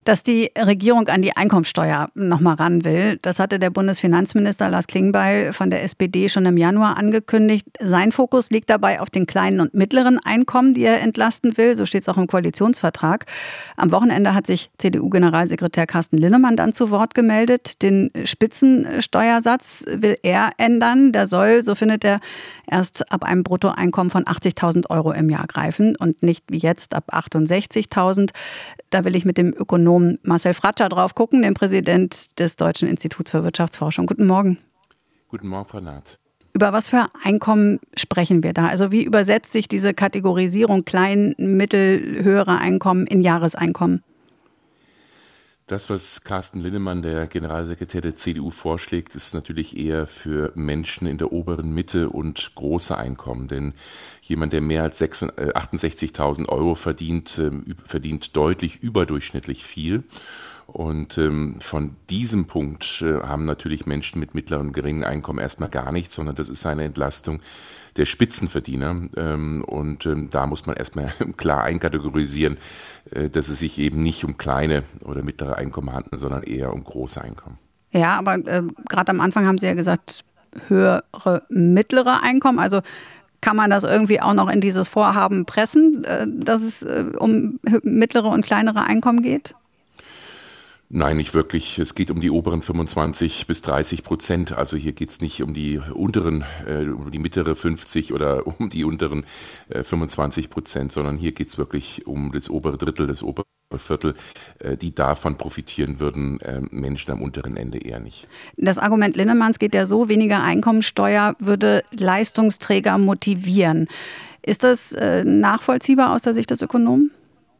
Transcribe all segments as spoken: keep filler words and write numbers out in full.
Dass die Regierung an die Einkommensteuer noch mal ran will, das hatte der Bundesfinanzminister Lars Klingbeil von der S P D schon im Januar angekündigt. Sein Fokus liegt dabei auf den kleinen und mittleren Einkommen, die er entlasten will. So steht es auch im Koalitionsvertrag. Am Wochenende hat sich C D U-Generalsekretär Carsten Linnemann dann zu Wort gemeldet. Den Spitzensteuersatz will er ändern. Der soll, so findet er, erst ab einem Bruttoeinkommen von achtzigtausend Euro im Jahr greifen und nicht wie jetzt ab achtundsechzigtausend. Da will ich mit dem Ökonom Marcel Fratscher drauf gucken, dem Präsident des Deutschen Instituts für Wirtschaftsforschung. Guten Morgen. Guten Morgen, Frau Naht. Über was für Einkommen sprechen wir da? Also wie übersetzt sich diese Kategorisierung klein, mittel, höhere Einkommen in Jahreseinkommen? Das, was Carsten Linnemann, der Generalsekretär der C D U, vorschlägt, ist natürlich eher für Menschen in der oberen Mitte und große Einkommen. Denn jemand, der mehr als achtundsechzigtausend Euro verdient, verdient deutlich überdurchschnittlich viel. Und ähm, von diesem Punkt äh, haben natürlich Menschen mit mittleren und geringen Einkommen erstmal gar nichts, sondern das ist eine Entlastung der Spitzenverdiener. Ähm, und ähm, da muss man erstmal klar einkategorisieren, äh, dass es sich eben nicht um kleine oder mittlere Einkommen handelt, sondern eher um große Einkommen. Ja, aber äh, gerade am Anfang haben Sie ja gesagt, höhere, mittlere Einkommen. Also kann man das irgendwie auch noch in dieses Vorhaben pressen, äh, dass es äh, um mittlere und kleinere Einkommen geht? Nein, nicht wirklich. Es geht um die oberen fünfundzwanzig bis dreißig Prozent. Also hier geht es nicht um die unteren, äh, um die mittlere fünfzig oder um die unteren äh, fünfundzwanzig Prozent, sondern hier geht es wirklich um das obere Drittel, das obere Viertel, äh, die davon profitieren würden, äh, Menschen am unteren Ende eher nicht. Das Argument Linnemanns geht ja so, weniger Einkommensteuer würde Leistungsträger motivieren. Ist das äh, nachvollziehbar aus der Sicht des Ökonomen?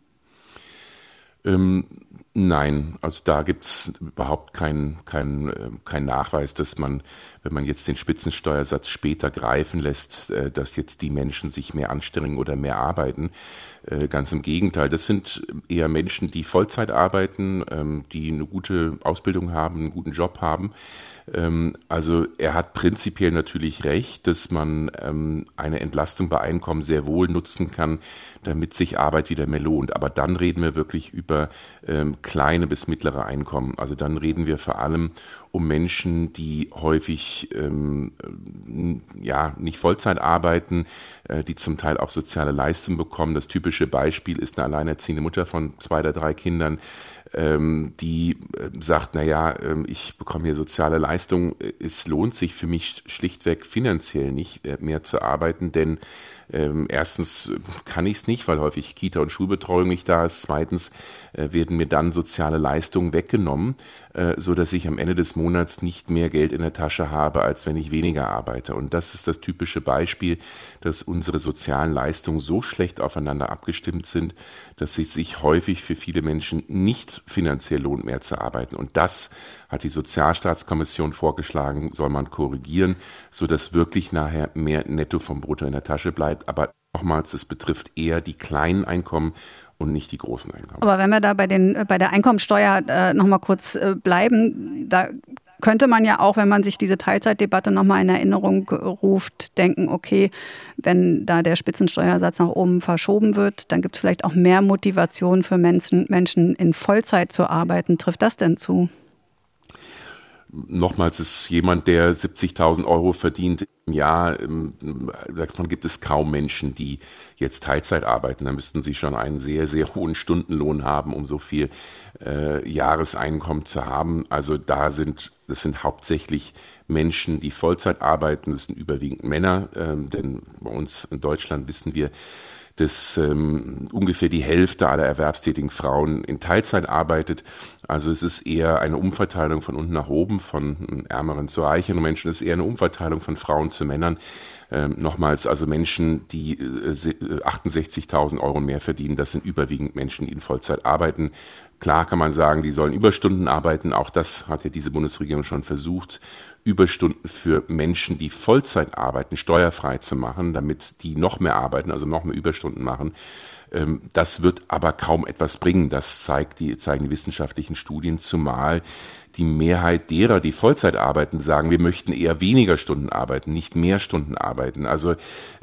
Ähm, Nein, also da gibt es überhaupt keinen kein, kein Nachweis, dass man, wenn man jetzt den Spitzensteuersatz später greifen lässt, dass jetzt die Menschen sich mehr anstrengen oder mehr arbeiten. Ganz im Gegenteil, das sind eher Menschen, die Vollzeit arbeiten, die eine gute Ausbildung haben, einen guten Job haben. Also er hat prinzipiell natürlich recht, dass man eine Entlastung bei Einkommen sehr wohl nutzen kann, damit sich Arbeit wieder mehr lohnt. Aber dann reden wir wirklich über kleine bis mittlere Einkommen. Also dann reden wir vor allem um Menschen, die häufig ähm, ja nicht Vollzeit arbeiten, äh, die zum Teil auch soziale Leistungen bekommen. Das typische Beispiel ist eine alleinerziehende Mutter von zwei oder drei Kindern, ähm, die äh, sagt, naja, äh, ich bekomme hier soziale Leistungen, es lohnt sich für mich schlichtweg finanziell nicht äh, mehr zu arbeiten, denn Ähm, erstens kann ich es nicht, weil häufig Kita- und Schulbetreuung nicht da ist. Zweitens äh, werden mir dann soziale Leistungen weggenommen, äh, sodass ich am Ende des Monats nicht mehr Geld in der Tasche habe, als wenn ich weniger arbeite. Und das ist das typische Beispiel, dass unsere sozialen Leistungen so schlecht aufeinander abgestimmt sind, dass es sich häufig für viele Menschen nicht finanziell lohnt, mehr zu arbeiten. Und das hat die Sozialstaatskommission vorgeschlagen, soll man korrigieren, sodass wirklich nachher mehr Netto vom Brutto in der Tasche bleibt. Aber nochmals, es betrifft eher die kleinen Einkommen und nicht die großen Einkommen. Aber wenn wir da bei, den, bei der Einkommensteuer äh, noch mal kurz äh, bleiben, da könnte man ja auch, wenn man sich diese Teilzeitdebatte noch mal in Erinnerung ruft, denken, okay, wenn da der Spitzensteuersatz nach oben verschoben wird, dann gibt es vielleicht auch mehr Motivation für Menschen, Menschen in Vollzeit zu arbeiten. Trifft das denn zu? Nochmals ist jemand, der siebzigtausend Euro verdient im Jahr, davon gibt es kaum Menschen, die jetzt Teilzeit arbeiten. Da müssten sie schon einen sehr, sehr hohen Stundenlohn haben, um so viel äh, Jahreseinkommen zu haben. Also da sind, das sind hauptsächlich Menschen, die Vollzeit arbeiten. Das sind überwiegend Männer, äh, denn bei uns in Deutschland wissen wir, dass ähm, ungefähr die Hälfte aller erwerbstätigen Frauen in Teilzeit arbeitet. Also es ist eher eine Umverteilung von unten nach oben, von ärmeren zu reicheren Menschen. Es ist eher eine Umverteilung von Frauen zu Männern. Ähm, nochmals, also Menschen, die äh, achtundsechzigtausend Euro mehr verdienen, das sind überwiegend Menschen, die in Vollzeit arbeiten. Klar kann man sagen, die sollen Überstunden arbeiten. Auch das hat ja diese Bundesregierung schon versucht, Überstunden für Menschen, die Vollzeit arbeiten, steuerfrei zu machen, damit die noch mehr arbeiten, also noch mehr Überstunden machen. Das wird aber kaum etwas bringen. Das zeigt die, zeigen die wissenschaftlichen Studien, zumal die Mehrheit derer, die Vollzeit arbeiten, sagen, wir möchten eher weniger Stunden arbeiten, nicht mehr Stunden arbeiten. Also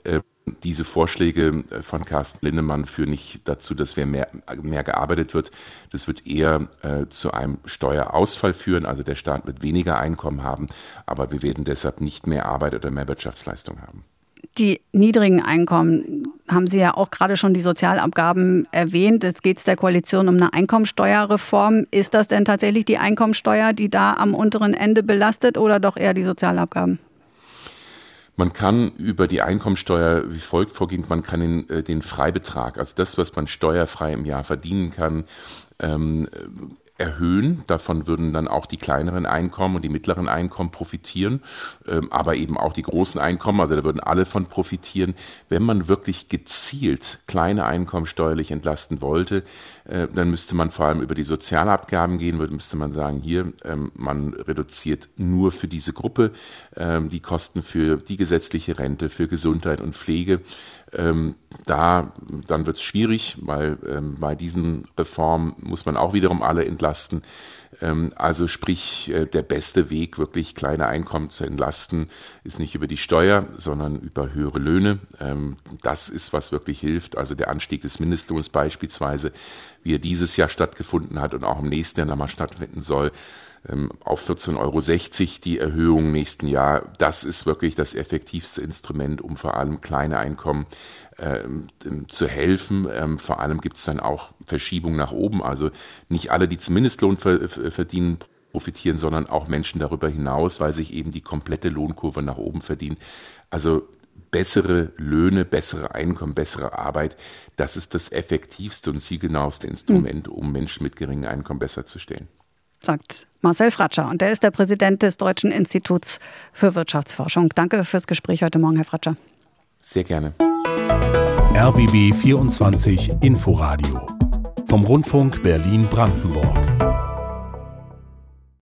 diese Vorschläge von Carsten Linnemann führen nicht dazu, dass wir mehr, mehr gearbeitet wird. Das wird eher äh, zu einem Steuerausfall führen, also der Staat wird weniger Einkommen haben, aber wir werden deshalb nicht mehr Arbeit oder mehr Wirtschaftsleistung haben. Die niedrigen Einkommen, haben Sie ja auch gerade schon die Sozialabgaben erwähnt. Es geht der Koalition um eine Einkommensteuerreform. Ist das denn tatsächlich die Einkommensteuer, die da am unteren Ende belastet oder doch eher die Sozialabgaben? Man kann über die Einkommensteuer wie folgt vorgehen. Man kann den, den Freibetrag, also das, was man steuerfrei im Jahr verdienen kann, ähm, erhöhen. Davon würden dann auch die kleineren Einkommen und die mittleren Einkommen profitieren, ähm, aber eben auch die großen Einkommen, also da würden alle von profitieren. Wenn man wirklich gezielt kleine Einkommen steuerlich entlasten wollte, äh, dann müsste man vor allem über die Sozialabgaben gehen, würde, müsste man sagen, hier, ähm, man reduziert nur für diese Gruppe ähm, die Kosten für die gesetzliche Rente, für Gesundheit und Pflege. Ähm, da, dann wird es schwierig, weil ähm, bei diesen Reformen muss man auch wiederum alle entlasten. Ähm, also sprich, äh, der beste Weg, wirklich kleine Einkommen zu entlasten, ist nicht über die Steuer, sondern über höhere Löhne. Ähm, das ist, was wirklich hilft. Also der Anstieg des Mindestlohns beispielsweise, wie er dieses Jahr stattgefunden hat und auch im nächsten Jahr nochmal stattfinden soll, auf vierzehn Euro sechzig die Erhöhung im nächsten Jahr. Das ist wirklich das effektivste Instrument, um vor allem kleine Einkommen äh, zu helfen. Ähm, vor allem gibt es dann auch Verschiebungen nach oben. Also nicht alle, die zum Mindestlohn ver- verdienen, profitieren, sondern auch Menschen darüber hinaus, weil sich eben die komplette Lohnkurve nach oben verdient. Also bessere Löhne, bessere Einkommen, bessere Arbeit, das ist das effektivste und zielgenaueste Instrument, um Menschen mit geringem Einkommen besser zu stellen. Sagt Marcel Fratscher. Und er ist der Präsident des Deutschen Instituts für Wirtschaftsforschung. Danke fürs Gespräch heute Morgen, Herr Fratscher. Sehr gerne. R B B vierundzwanzig Inforadio vom Rundfunk Berlin-Brandenburg.